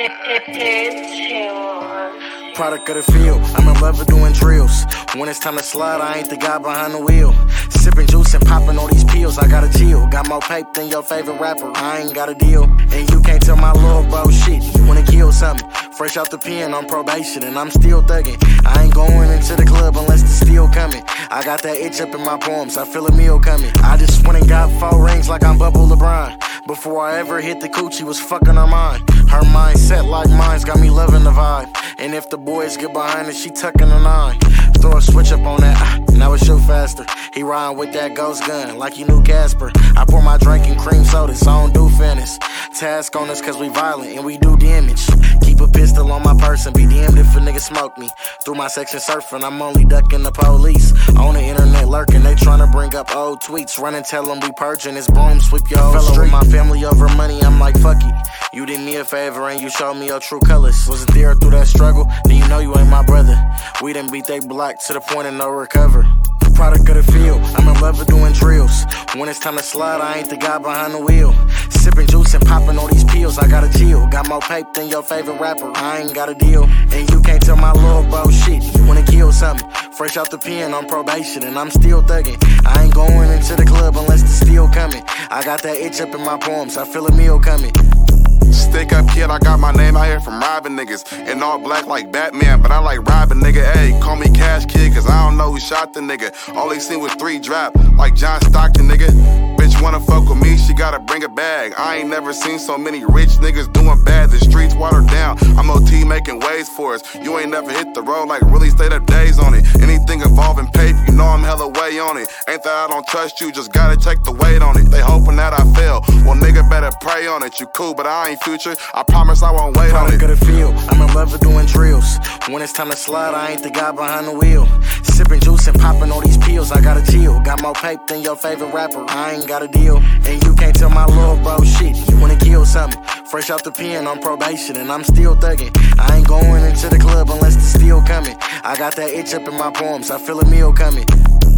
Product of the field, I'm in love with doing drills. When it's time to slide, I ain't the guy behind the wheel. Sipping juice and popping all these pills, I gotta chill. Got more paper than your favorite rapper, I ain't got a deal. And you can't tell my little bro shit, you wanna kill something. Fresh off the pen on probation and I'm still thugging. I ain't going into the club unless the steel coming. I got that itch up in my palms, I feel a meal coming. I just went and got 4 rings like I'm Bubble LeBron. Before I ever hit the coochie was fucking her mind. Her mindset like mine's got me loving the vibe. And if the boys get behind it, she tucking a 9. Throw a switch up on that, now it shoot faster. He riding with that ghost gun like he knew Casper. I pour my drink in cream soda, so I don't do finish. Task on us cause we violent and we do damage. Keep a pistol on my person, be damned if a nigga smoke me. Through my section surfing, I'm only ducking the police. On the internet lurking, they tryna bring up old tweets. Run and tell them we purging this broom, sweep your whole street. With my family over money, I'm like fuck it. You did me a favor and you showed me your true colors. Wasn't there through that struggle, then you know you ain't my brother. We done beat they block to the point of no recover. Product of the field, I'm in love with doing drills. When it's time to slide, I ain't the guy behind the wheel. Sipping juice and popping all these pills, I gotta chill. Got more paper than your favorite rapper, I ain't got a deal. And you can't tell my little bro shit, you wanna kill something. Fresh off the pen on probation and I'm still thugging. I ain't going into the club unless the steel coming. I got that itch up in my palms, I feel a meal coming. Stick up kid, I got my name out here from robbing niggas. In all black like Batman, but I like robbing nigga. Ayy, call me Cash Kid, cause I don't know who shot the nigga. All they seen was 3 drop, like John Stockton nigga. Bitch wanna fuck with me, she gotta bring a bag. I ain't never seen so many rich niggas doing bad. The streets watered down, I'm OT making waves for us. You ain't never hit the road, like really stayed up days on it. Anything involving paper, you know I'm hella way on it. Ain't that I don't trust you, just gotta check the weight on it. They hoping that I fail, well nigga better pray on it. You cool, but I ain't future, I promise I won't wait on it. Product of the field, I'm in love with doing drills. When it's time to slide, I ain't the guy behind the wheel. Sipping juice and popping all these pills, I gotta chill. Got more paper than your favorite rapper, I ain't got a deal. And you can't tell my little bro shit, you wanna kill something. Fresh off the pen on probation and I'm still thugging. I ain't going into the club unless the steel coming. I got that itch up in my palms, I feel a meal coming.